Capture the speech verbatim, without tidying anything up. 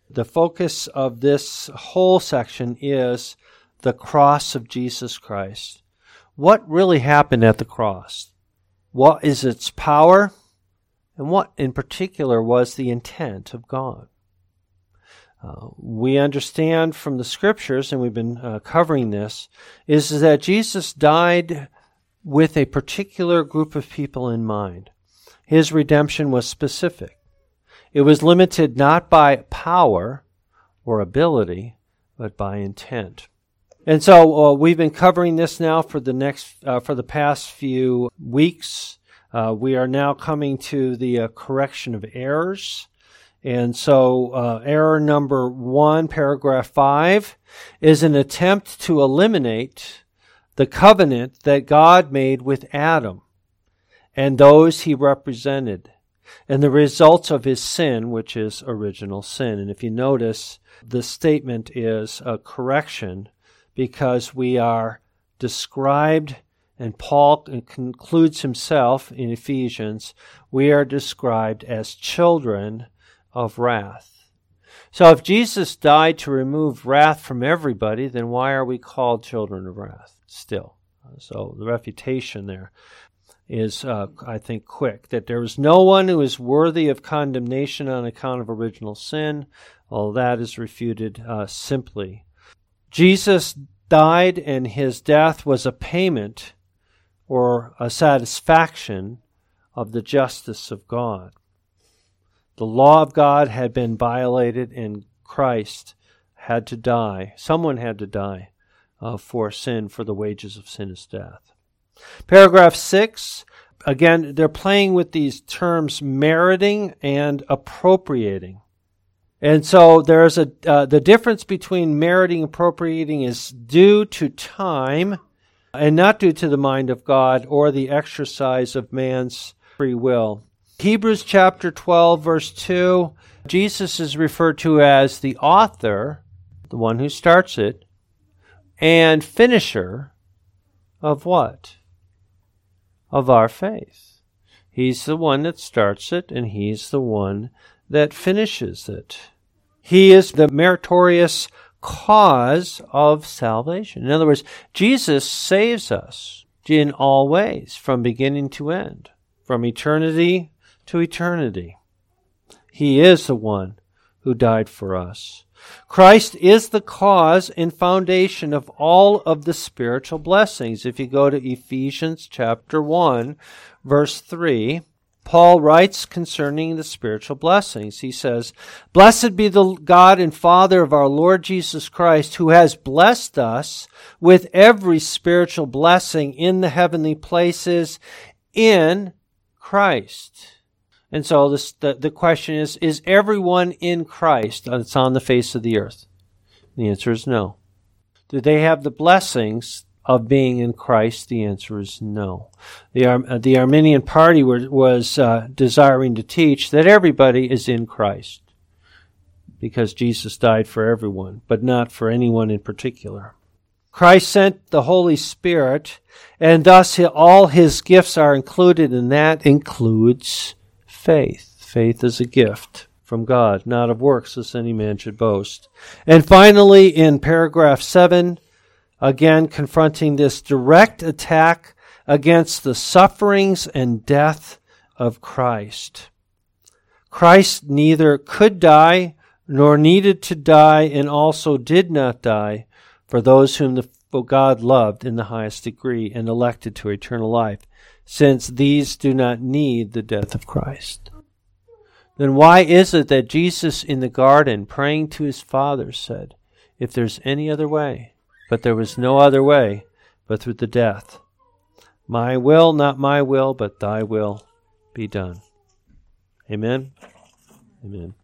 The focus of this whole section is the cross of Jesus Christ. What really happened at the cross? What is its power? And what in particular was the intent of God? Uh, we understand from the Scriptures, and we've been uh, covering this, is that Jesus died with a particular group of people in mind. His redemption was specific. It was limited not by power or ability, but by intent. And so uh, we've been covering this now for the next, uh, for the past few weeks. Uh, we are now coming to the uh, correction of errors. And so uh, error number one, paragraph five, is an attempt to eliminate the covenant that God made with Adam and those he represented, and the results of his sin, which is original sin. And if you notice, the statement is a correction because we are described, and Paul concludes himself in Ephesians, we are described as children of wrath. So if Jesus died to remove wrath from everybody, then why are we called children of wrath still? So the refutation there is, uh, I think, quick, that there is no one who is worthy of condemnation on account of original sin. All that is refuted uh, simply. Jesus died, and his death was a payment or a satisfaction of the justice of God. The law of God had been violated, and Christ had to die. Someone had to die uh, for sin, for the wages of sin is death. Paragraph six, again, they're playing with these terms meriting and appropriating. And so there's a uh, the difference between meriting and appropriating is due to time and not due to the mind of God or the exercise of man's free will. Hebrews chapter twelve, verse two, Jesus is referred to as the author, the one who starts it, and finisher of what? Of our faith. He's the one that starts it, and he's the one that finishes it. He is the meritorious cause of salvation. In other words, Jesus saves us in all ways, from beginning to end, from eternity to eternity. He is the one who died for us. Christ is the cause and foundation of all of the spiritual blessings. If you go to Ephesians chapter one, verse three, Paul writes concerning the spiritual blessings. He says, "Blessed be the God and Father of our Lord Jesus Christ, who has blessed us with every spiritual blessing in the heavenly places in Christ." And so this, the, the question is, is everyone in Christ that's on the face of the earth? The answer is no. Do they have the blessings of being in Christ? The answer is no. The, Ar- the Arminian party were, was uh, desiring to teach that everybody is in Christ because Jesus died for everyone, but not for anyone in particular. Christ sent the Holy Spirit, and thus all his gifts are included, and that includes faith. Faith is a gift from God, not of works, lest any man should boast. And finally, in paragraph seven, again confronting this direct attack against the sufferings and death of Christ. Christ neither could die nor needed to die, and also did not die for those whom the God loved in the highest degree and elected to eternal life, since these do not need the death of Christ. Then why is it that Jesus in the garden, praying to his Father, said, "If there's any other way," but there was no other way but through the death. "My will, not my will, but thy will be done." Amen? Amen.